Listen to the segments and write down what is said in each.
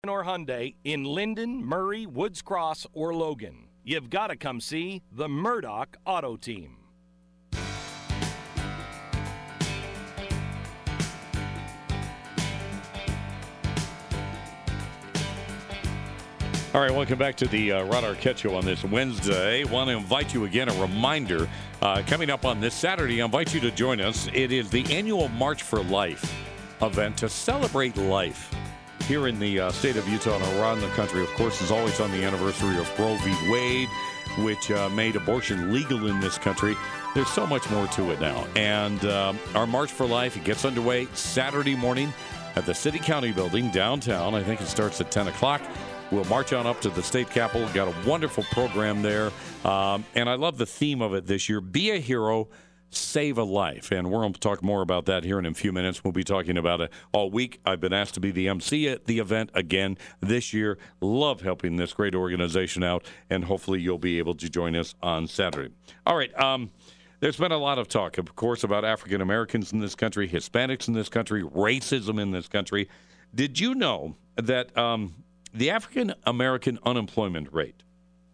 or Hyundai in Linden, Murray, Woods Cross, or Logan. You've got to come see the Murdoch Auto Team. All right, welcome back to the Rod Arquette Show on this Wednesday. Want to invite you again, a reminder, coming up on this Saturday, I invite you to join us. It is the annual March for Life event to celebrate life here in the state of Utah and around the country. Of course, is always on the anniversary of Roe v. Wade, which made abortion legal in this country. There's so much more to it now. And our March for Life, it gets underway Saturday morning at the City County Building downtown. I think it starts at 10 o'clock. We'll march on up to the state capitol. Got a wonderful program there. And I love the theme of it this year. Be a hero, save a life. And we're going to talk more about that here in a few minutes. We'll be talking about it all week. I've been asked to be the MC at the event again this year. Love helping this great organization out. And hopefully you'll be able to join us on Saturday. All right. There's been a lot of talk, of course, about African Americans in this country, Hispanics in this country, racism in this country. Did you know that the African American unemployment rate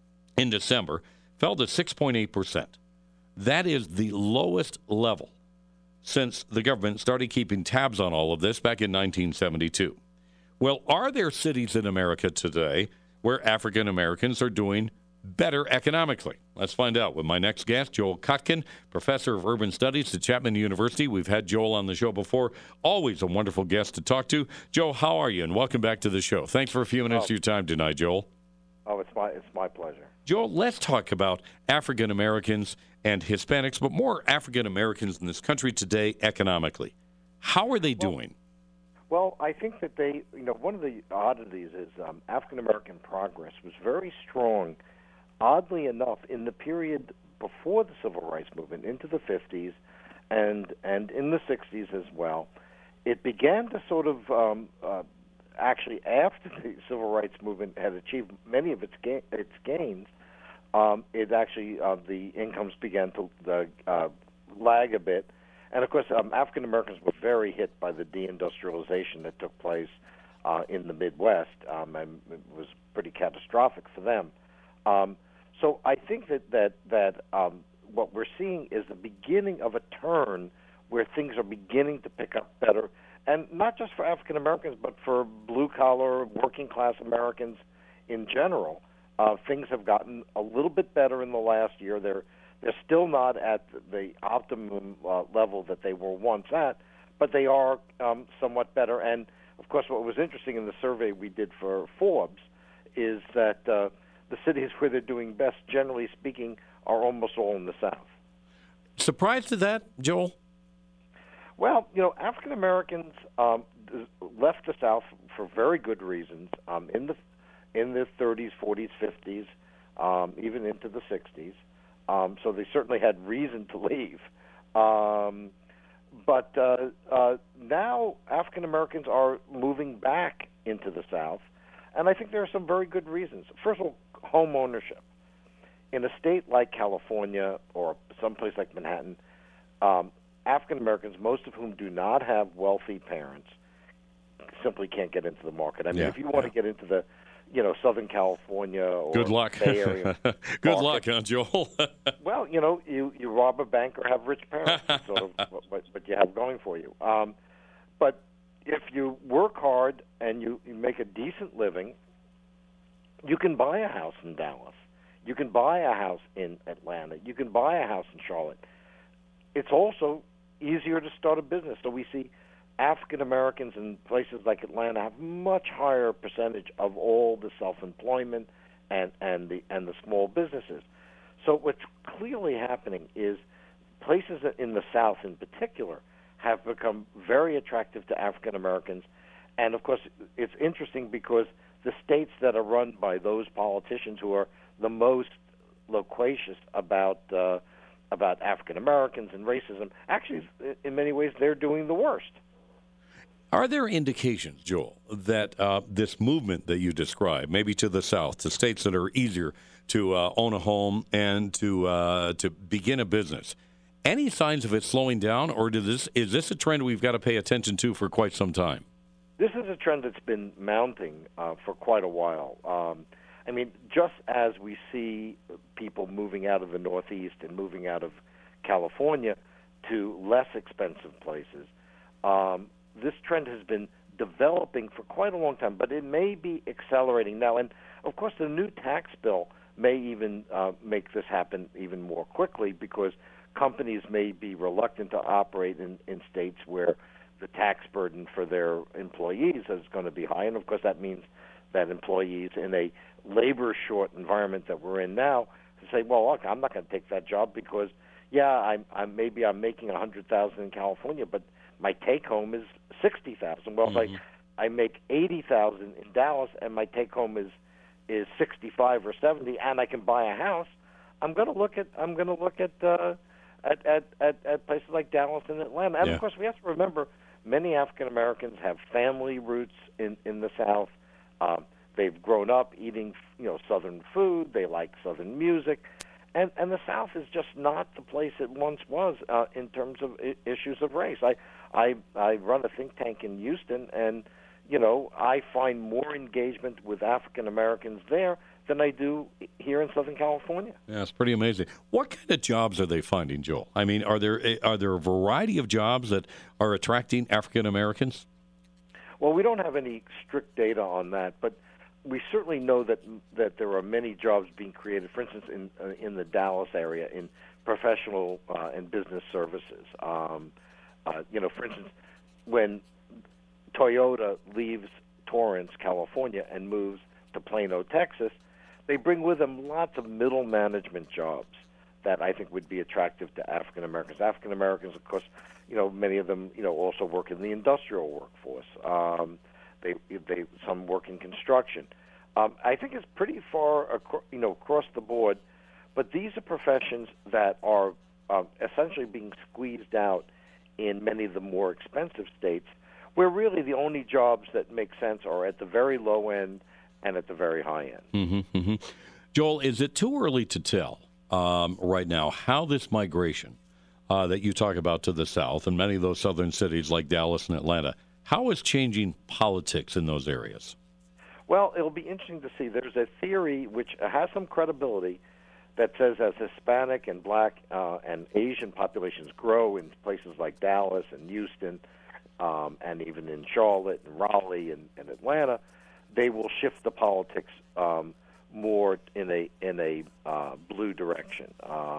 in December fell to 6.8%? That is the lowest level since the government started keeping tabs on all of this back in 1972. Well, are there cities in America today where African Americans are doing better economically? Let's find out with my next guest, Joel Kotkin, professor of urban studies at Chapman University. We've had Joel on the show before. Always a wonderful guest to talk to. Joel, how are you? And welcome back to the show. Thanks for a few minutes of your time tonight, Joel. Oh, it's my pleasure. Joel, let's talk about African Americans and Hispanics, but more African Americans in this country today economically. How are they doing? Well, I think that one of the oddities is African American progress was very strong. Oddly enough, in the period before the Civil Rights Movement, into the 50s and in the 60s as well, it began to sort of, actually after the Civil Rights Movement had achieved many of its gains, it actually, the incomes began to lag a bit. And, of course, African Americans were very hit by the deindustrialization that took place in the Midwest, and it was pretty catastrophic for them. So I think that what we're seeing is the beginning of a turn where things are beginning to pick up better, and not just for African Americans, but for blue-collar, working-class Americans in general. Things have gotten a little bit better in the last year. They're still not at the optimum level that they were once at, but they are somewhat better. And, of course, what was interesting in the survey we did for Forbes is that the cities where they're doing best, generally speaking, are almost all in the South. Surprised at that, Joel? Well, African Americans left the South for very good reasons in the 30s, 40s, 50s, even into the 60s. So they certainly had reason to leave. But now African Americans are moving back into the South, and I think there are some very good reasons. First of all, home ownership. In a state like California or someplace like Manhattan, African Americans, most of whom do not have wealthy parents, simply can't get into the market. I mean, if you want to get into the Southern California or good luck. Bay Area. Good luck, huh, Joel? Well, you rob a bank or have rich parents, sort of what you have going for you. But if you work hard and you make a decent living, you can buy a house in Dallas. You can buy a house in Atlanta. You can buy a house in Charlotte. It's also easier to start a business. So we see African Americans in places like Atlanta have much higher percentage of all the self-employment and the small businesses. So what's clearly happening is places in the South in particular have become very attractive to African Americans. And of course, it's interesting because the states that are run by those politicians who are the most loquacious about African Americans and racism, actually, in many ways, they're doing the worst. Are there indications, Joel, that this movement that you described, maybe to the South, to states that are easier to own a home and to begin a business, any signs of it slowing down, or is this a trend we've got to pay attention to for quite some time? this is a trend that's been mounting for quite a while. I mean, just as we see people moving out of the Northeast and moving out of California to less expensive places, this trend has been developing for quite a long time, but it may be accelerating now. And, of course, the new tax bill may even make this happen even more quickly because companies may be reluctant to operate in states where the tax burden for their employees is going to be high. And, of course, that means that employees in a labor-short environment that we're in now say, well, look, I'm not going to take that job because, yeah, I'm making $100,000 in California, but my take-home is $60,000. Well, if I make $80,000 in Dallas and my take-home is 65 or 70, and I can buy a house, I'm going to look at places like Dallas and Atlanta. And of course, we have to remember many African Americans have family roots in the South. They've grown up eating Southern food. They like Southern music, and the South is just not the place it once was in terms of issues of race. I run a think tank in Houston, and I find more engagement with African Americans there than I do here in Southern California. Yeah, it's pretty amazing. What kind of jobs are they finding, Joel? I mean, are there a variety of jobs that are attracting African Americans? Well, we don't have any strict data on that, but we certainly know that there are many jobs being created. For instance, in the Dallas area, in professional and business services. For instance, when Toyota leaves Torrance, California, and moves to Plano, Texas, they bring with them lots of middle management jobs that I think would be attractive to African Americans. African Americans, of course, many of them, also work in the industrial workforce. Some work in construction. I think it's pretty far, across the board. But these are professions that are essentially being squeezed out in many of the more expensive states, where really the only jobs that make sense are at the very low end and at the very high end. Joel, is it too early to tell right now how this migration that you talk about to the South and many of those southern cities like Dallas and Atlanta, how is changing politics in those areas? Well, it'll be interesting to see. There's a theory which has some credibility that says as Hispanic and Black and Asian populations grow in places like Dallas and Houston, and even in Charlotte and Raleigh and Atlanta, they will shift the politics more in a blue direction.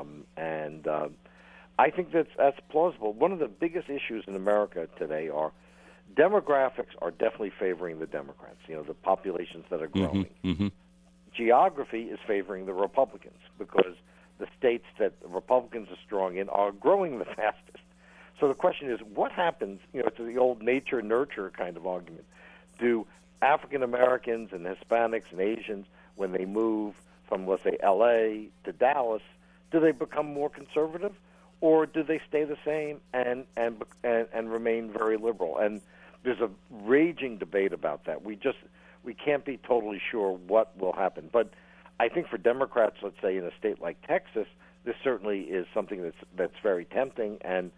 I think that's plausible. One of the biggest issues in America today are demographics are definitely favoring the Democrats. The populations that are growing. Geography is favoring the Republicans because the states that the Republicans are strong in are growing the fastest. So the question is, what happens, to the old nature-nurture kind of argument? Do African Americans and Hispanics and Asians, when they move from, let's say, L.A. to Dallas, do they become more conservative, or do they stay the same and remain very liberal? And there's a raging debate about that. We can't be totally sure what will happen. But I think for Democrats, let's say in a state like Texas, this certainly is something that's very tempting and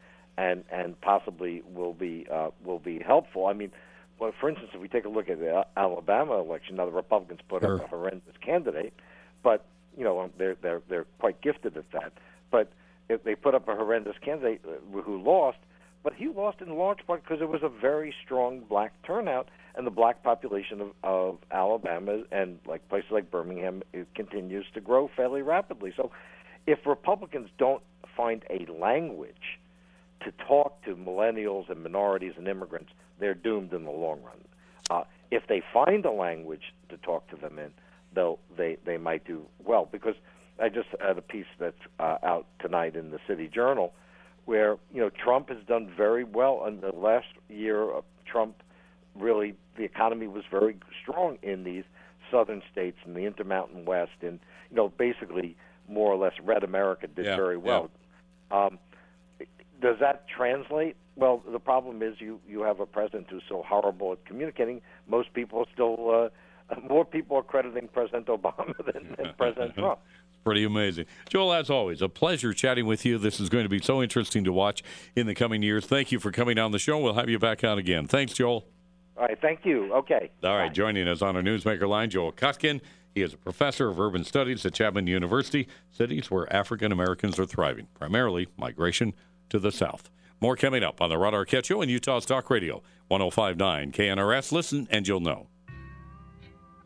possibly will be helpful. I mean, well, for instance, if we take a look at the Alabama election, now the Republicans put up a horrendous candidate, but they're quite gifted at that. But if they put up a horrendous candidate who lost, but he lost in large part because there was a very strong black turnout, and the black population of Alabama and like places like Birmingham, it continues to grow fairly rapidly. So if Republicans don't find a language to talk to millennials and minorities and immigrants, they're doomed in the long run. If they find a language to talk to them in, they might do well. Because I just had a piece that's out tonight in the City Journal where Trump has done very well. In the last year of Trump, really the economy was very strong in these southern states and the Intermountain West, and basically more or less red America did very well. Yeah. Does that translate? Well, the problem is you have a president who's so horrible at communicating. Most people are still more people are crediting President Obama than President Trump. Pretty amazing. Joel, as always, a pleasure chatting with you. This is going to be so interesting to watch in the coming years. Thank you for coming on the show. We'll have you back on again. Thanks, Joel. All right, thank you. Okay. All right, Bye. joining us on our Newsmaker line, Joel Kutkin. He is a professor of urban studies at Chapman University, cities where African Americans are thriving, primarily migration to the South. More coming up on the Rod Arquette Show and Utah's Talk Radio, 105.9 KNRS. Listen and you'll know.